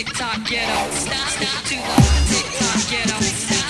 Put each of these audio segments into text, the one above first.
TikTok, get up, stop, stop, to the TikTok, get up, stop.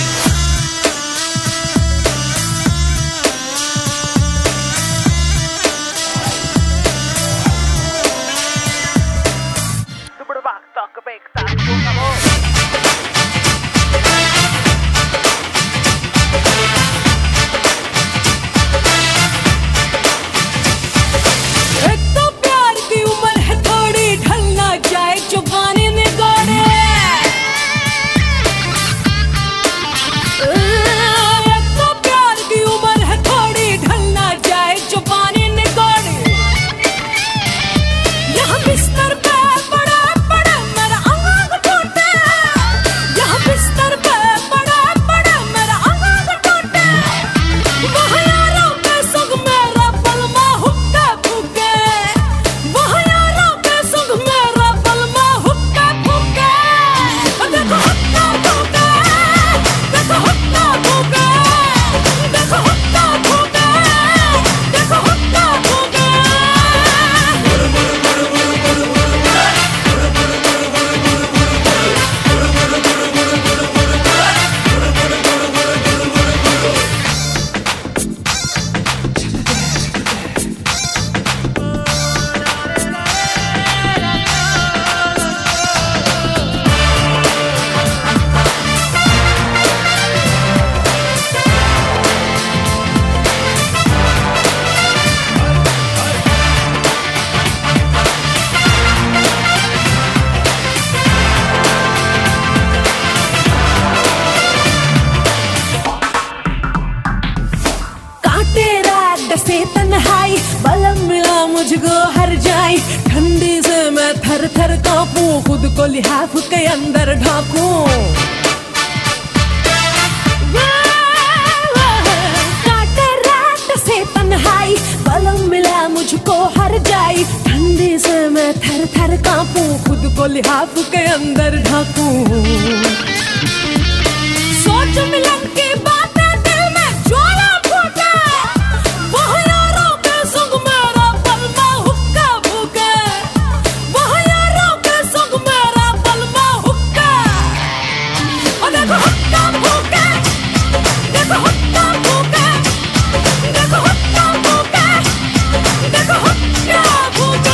से तन्हाई बलम मिला मुझको हर जाई, ठंडी से मैं थर थर कांपूं, खुद को लिहाफ के अंदर ढांकूं। काटे रात से तन्हाई बलम मिला मुझको हर जाई, ठंडी से मैं थर थर कांपूं, खुद को लिहाफ के अंदर ढांकूं। सोच मिलन की बातें दिल में ज्वाला फूटे, वह यारों के संग मेरा बलमा हुक्का फूके, वह यारों के संग मेरा बलमा हुक्का। और देखो हुक्का फूके, देखो हुक्का फूके, देखो हुक्का फूके, देखो हुक्का फूके।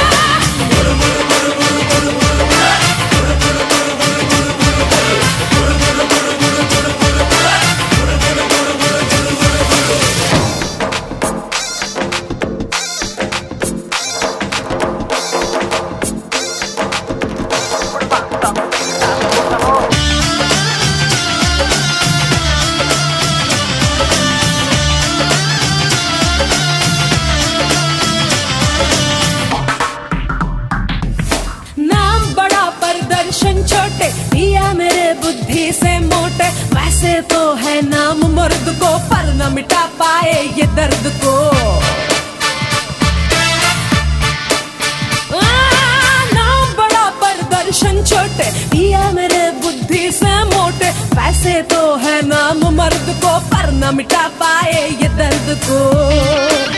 छोटे पिया मेरे बुद्धि से मोटे, वैसे तो है नाम मर्द को, पर न मिटा पाए ये दर्द को। नाम बड़ा पर दर्शन छोटे, पिया मेरे बुद्धि से मोटे, वैसे तो है नाम मर्द को, पर न मिटा पाए ये दर्द को।